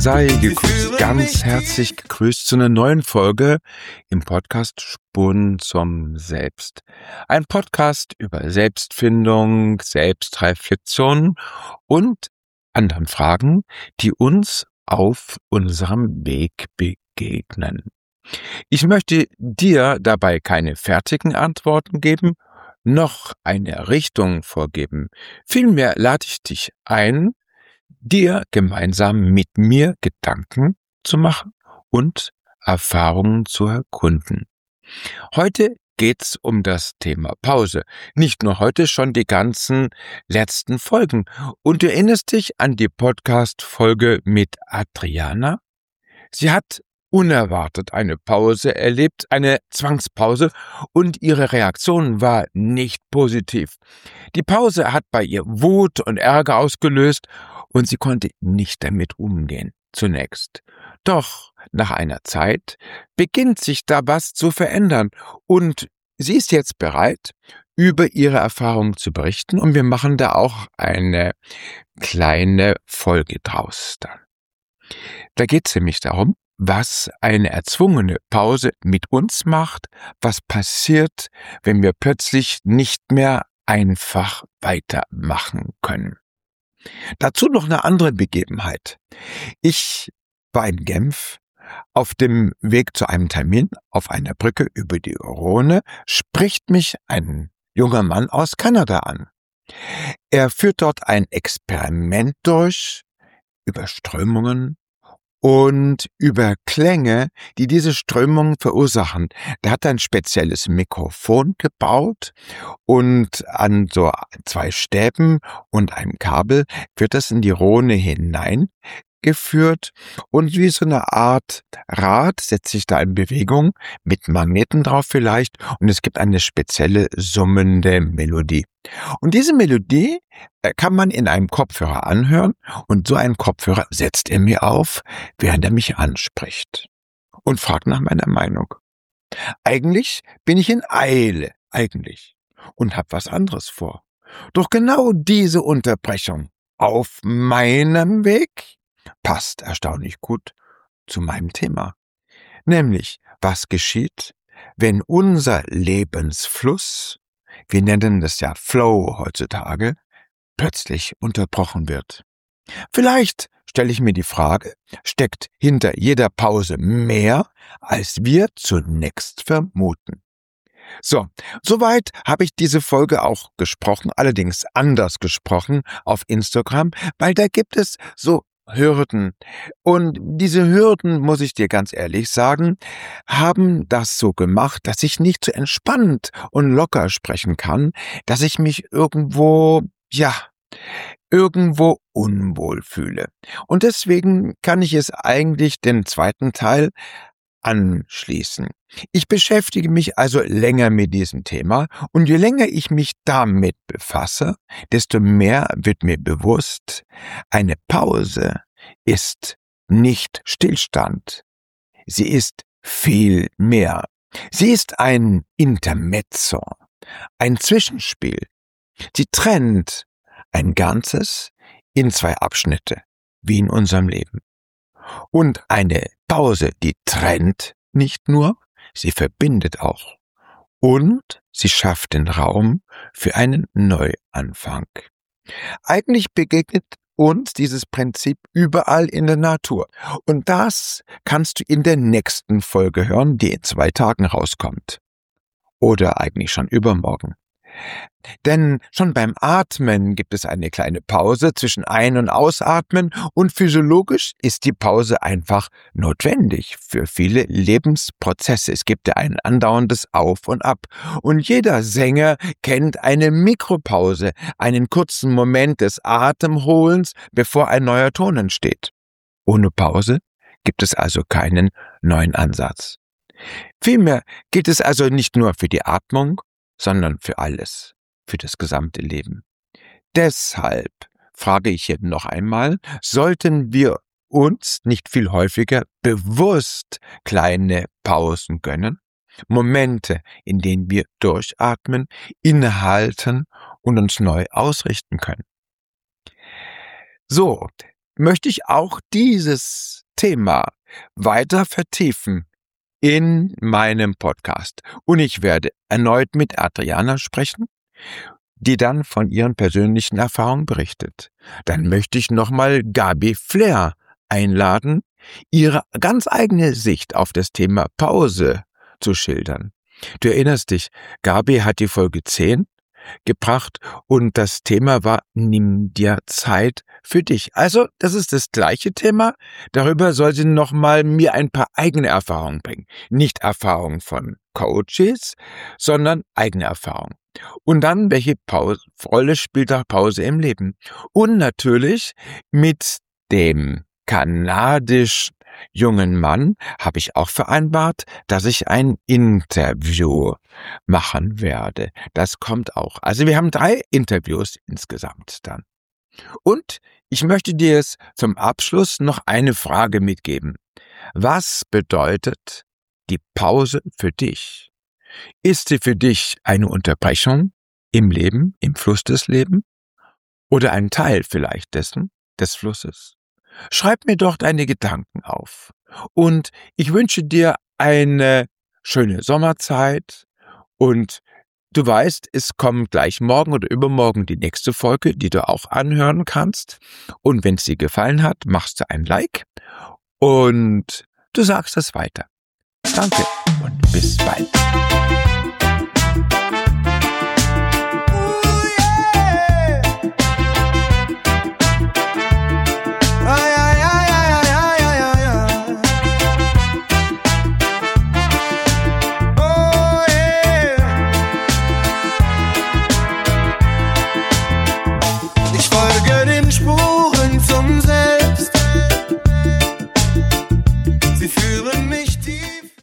Sei gegrüßt, ganz herzlich gegrüßt zu einer neuen Folge im Podcast Spuren zum Selbst. Ein Podcast über Selbstfindung, Selbstreflexion und anderen Fragen, die uns auf unserem Weg begegnen. Ich möchte dir dabei keine fertigen Antworten geben, noch eine Richtung vorgeben. Vielmehr lade ich dich ein, dir gemeinsam mit mir Gedanken zu machen und Erfahrungen zu erkunden. Heute geht's um das Thema Pause. Nicht nur heute, schon die ganzen letzten Folgen. Und du erinnerst dich an die Podcast-Folge mit Adriana? Sie hat unerwartet eine Pause erlebt, eine Zwangspause, und ihre Reaktion war nicht positiv. Die Pause hat bei ihr Wut und Ärger ausgelöst und sie konnte nicht damit umgehen, zunächst. Doch nach einer Zeit beginnt sich da was zu verändern und sie ist jetzt bereit, über ihre Erfahrungen zu berichten, und wir machen da auch eine kleine Folge draus dann. Da geht es nämlich darum, was eine erzwungene Pause mit uns macht, was passiert, wenn wir plötzlich nicht mehr einfach weitermachen können. Dazu noch eine andere Begebenheit. Ich war in Genf. Auf dem Weg zu einem Termin auf einer Brücke über die Rhone spricht mich ein junger Mann aus Kanada an. Er führt dort ein Experiment durch über Strömungen und über Klänge, die diese Strömungen verursachen. Der hat ein spezielles Mikrofon gebaut und an so 2 Stäben und einem Kabel wird das in die Rhone hineingeführt und wie so eine Art Rad setzt sich da in Bewegung, mit Magneten drauf vielleicht, und es gibt eine spezielle summende Melodie. Und diese Melodie kann man in einem Kopfhörer anhören, und so einen Kopfhörer setzt er mir auf, während er mich anspricht und fragt nach meiner Meinung. Eigentlich bin ich in Eile, und habe was anderes vor. Doch genau diese Unterbrechung auf meinem Weg passt erstaunlich gut zu meinem Thema. Nämlich, was geschieht, wenn unser Lebensfluss, wir nennen das ja Flow heutzutage, plötzlich unterbrochen wird. Vielleicht stelle ich mir die Frage, steckt hinter jeder Pause mehr, als wir zunächst vermuten? So, soweit habe ich diese Folge auch gesprochen, allerdings anders gesprochen auf Instagram, weil da gibt es so Hürden. Und diese Hürden, muss ich dir ganz ehrlich sagen, haben das so gemacht, dass ich nicht so entspannt und locker sprechen kann, dass ich mich irgendwo unwohl fühle. Und deswegen kann ich es eigentlich den zweiten Teil anschließen. Ich beschäftige mich also länger mit diesem Thema, und je länger ich mich damit befasse, desto mehr wird mir bewusst, eine Pause ist nicht Stillstand. Sie ist viel mehr. Sie ist ein Intermezzo, ein Zwischenspiel. Sie trennt ein Ganzes in 2 Abschnitte, wie in unserem Leben. Und eine Pause, die trennt nicht nur, sie verbindet auch. Und sie schafft den Raum für einen Neuanfang. Eigentlich begegnet uns dieses Prinzip überall in der Natur. Und das kannst du in der nächsten Folge hören, die in 2 Tagen rauskommt. Oder eigentlich schon übermorgen. Denn schon beim Atmen gibt es eine kleine Pause zwischen Ein- und Ausatmen, und physiologisch ist die Pause einfach notwendig für viele Lebensprozesse. Es gibt ja ein andauerndes Auf und Ab. Und jeder Sänger kennt eine Mikropause, einen kurzen Moment des Atemholens, bevor ein neuer Ton entsteht. Ohne Pause gibt es also keinen neuen Ansatz. Vielmehr gilt es also nicht nur für die Atmung, sondern für alles, für das gesamte Leben. Deshalb frage ich hier noch einmal, sollten wir uns nicht viel häufiger bewusst kleine Pausen gönnen? Momente, in denen wir durchatmen, innehalten und uns neu ausrichten können. So, möchte ich auch dieses Thema weiter vertiefen in meinem Podcast. Und ich werde erneut mit Adriana sprechen, die dann von ihren persönlichen Erfahrungen berichtet. Dann möchte ich nochmal Gabi Flair einladen, ihre ganz eigene Sicht auf das Thema Pause zu schildern. Du erinnerst dich, Gabi hat die Folge 10 gebracht und das Thema war, nimm dir Zeit für dich. Also, das ist das gleiche Thema. Darüber soll sie nochmal mir ein paar eigene Erfahrungen bringen. Nicht Erfahrungen von Coaches, sondern eigene Erfahrungen. Und dann, welche Rolle spielt auch Pause im Leben? Und natürlich mit dem kanadischen jungen Mann habe ich auch vereinbart, dass ich ein Interview machen werde. Das kommt auch. Also wir haben 3 Interviews insgesamt dann. Und ich möchte dir jetzt zum Abschluss noch eine Frage mitgeben. Was bedeutet die Pause für dich? Ist sie für dich eine Unterbrechung im Leben, im Fluss des Lebens? Oder ein Teil vielleicht des Flusses? Schreib mir doch deine Gedanken auf. Und ich wünsche dir eine schöne Sommerzeit. Und du weißt, es kommt gleich morgen oder übermorgen die nächste Folge, die du auch anhören kannst. Und wenn es dir gefallen hat, machst du ein Like und du sagst es weiter. Danke und bis bald.